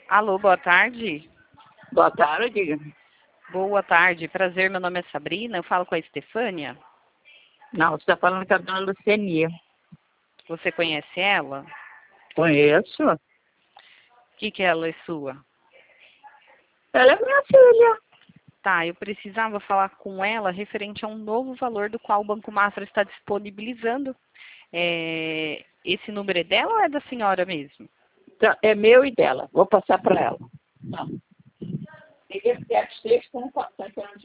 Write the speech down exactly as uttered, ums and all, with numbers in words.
Alô, boa tarde. Boa tarde. Boa tarde, prazer, meu nome é Sabrina, eu falo com a Estefânia. Não, você está falando com a dona Lucenia. Você conhece ela? Conheço. O que que ela é sua? Ela é minha filha. Tá, eu precisava falar com ela referente a um novo valor do qual o Banco Mafra está disponibilizando. É... Esse número é dela ou é da senhora mesmo? Tá, é meu e dela. Vou passar para ela. Não. Ninguém quer que esteja com